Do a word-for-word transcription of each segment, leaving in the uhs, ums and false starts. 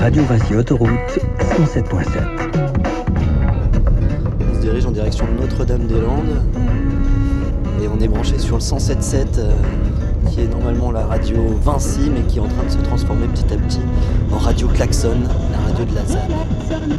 Radio Vinci Autoroute cent sept point sept. On se dirige en direction de Notre-Dame-des-Landes et on est branché sur le cent sept point sept euh, qui est normalement la radio Vinci mais qui est en train de se transformer petit à petit en radio Klaxon, la radio de la Z A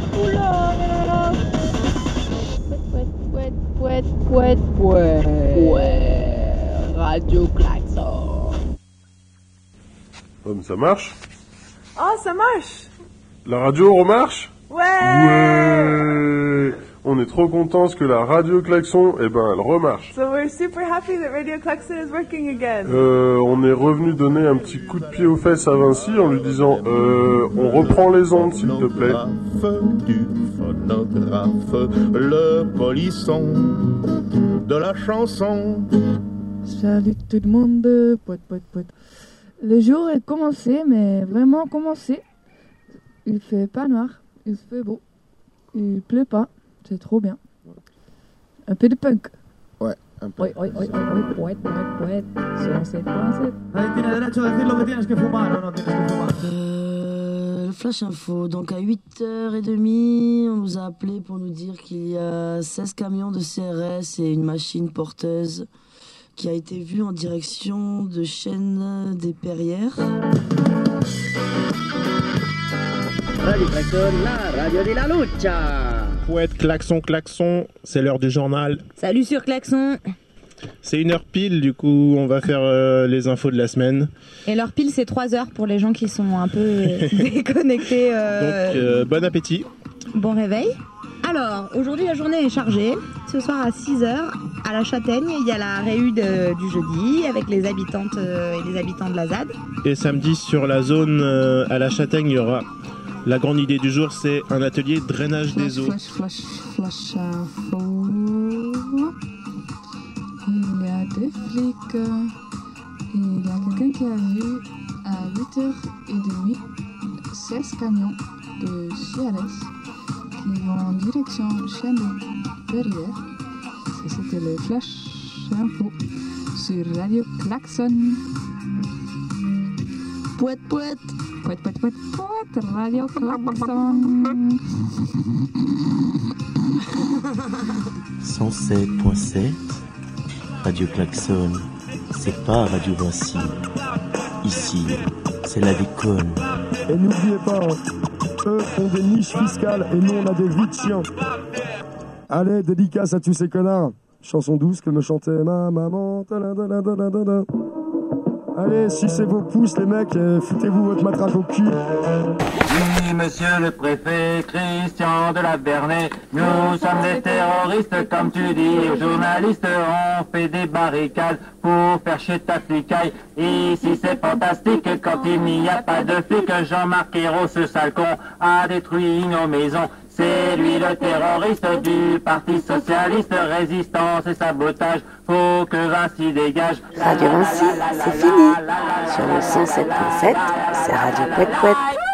D. Radio Klaxon. Oh, mais ça marche. Oh, ça marche. La radio remarche. Ouais. Ouais. On est trop contents parce que la radio Klaxon, eh ben, elle remarche. So we're super happy that Radio Klaxon is working again. Euh, on est revenu donner un petit coup de pied aux fesses à Vinci en lui disant euh, on reprend les ondes s'il te plaît. Du phonographe, le polisson de la chanson. Salut tout le monde, poète, poète, poète. Le jour est commencé, mais vraiment commencé. Il fait pas noir, il fait beau, il pleut pas, c'est trop bien. Un peu de punk. Ouais, un peu. Oui, oui, oui, oui, oui, poète, poète, poète, sur sept point sept. Euh, le Flash Info, donc à huit heures trente, on nous a appelé pour nous dire qu'il y a seize camions de C R S et une machine porteuse qui a été vue en direction de Chêne des Perrières. Radio Klaxon, la radio de la lucha. Poète, klaxon, klaxon, c'est l'heure du journal. Salut sur Klaxon. C'est une heure pile, du coup on va faire euh, les infos de la semaine. Et l'heure pile c'est trois heures pour les gens qui sont un peu euh, déconnectés. Euh... Donc euh, bon appétit. Bon réveil. Alors, aujourd'hui la journée est chargée. Ce soir à six heures, à la Châtaigne, il y a la réu de, du jeudi avec les habitantes euh, et les habitants de la Z A D. Et samedi sur la zone euh, à la Châtaigne, il y aura la grande idée du jour, c'est un atelier drainage Flash, des eaux. Flash, flash, flash info. Il y a des flics. Il y a quelqu'un qui a vu à huit heures trente seize camions de C R S qui vont en direction Chêne des Perrières. Ça, c'était le Flash Info sur Radio Klaxon. Poète, poète. Poète, poète, poète, poète, Radio Klaxon. cent sept point sept, Radio Klaxon, c'est pas Radio Vinci. Ici, c'est la déconne. Et n'oubliez pas, hein, eux ont des niches fiscales et nous on a des vies de chiens. Allez, dédicace à tous ces connards. Chanson douce que me chantait ma maman. Ta-da-da-da-da-da-da. Allez, sucez vos pouces les mecs, et foutez-vous votre matraque au cul. Oui, monsieur le préfet, Christian de la Bernay, nous sommes des terroristes, comme tu dis, journalistes, on fait des barricades pour faire chier ta flicaille. Ici c'est fantastique, quand il n'y a pas de flic, Jean-Marc Ayrault, ce sale con, a détruit nos maisons. C'est lui le terroriste du Parti Socialiste, résistance et sabotage, faut que Vinci dégage. Radio Vinci, c'est fini. Sur le cent sept point sept, c'est Radio Pouette Pouette.